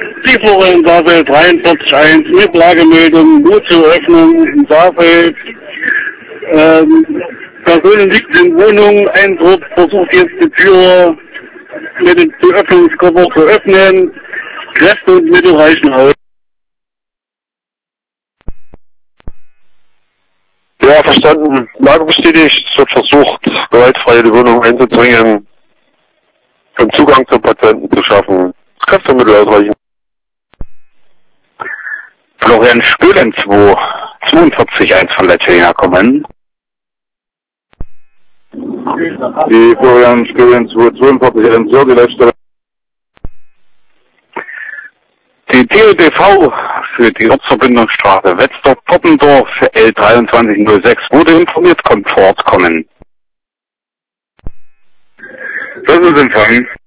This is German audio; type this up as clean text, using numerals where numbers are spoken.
Die Flora in Saarfeld 43.1 mit Lagemeldung, nur zur Öffnung in Saarfeld. Person liegt in Wohnung, ein Trupp versucht jetzt die Tür mit dem Öffnungskoffer zu öffnen. Kräfte und Mittel reichen aus. Ja, verstanden. Lage bestätigt. Es wird versucht, gewaltfrei die Wohnung einzudringen und Zugang zu Patienten zu schaffen. Kräftemittel ausreichen. Florian Spölen 42.1 von Lettlinger kommen. Die Florian Spölen 42.1, die Leitstelle. Die TODV für die Ortsverbindungsstraße Wetzdorf-Poppendorf L2306 wurde informiert, kommt vor Ort kommen. Das ist Empfang.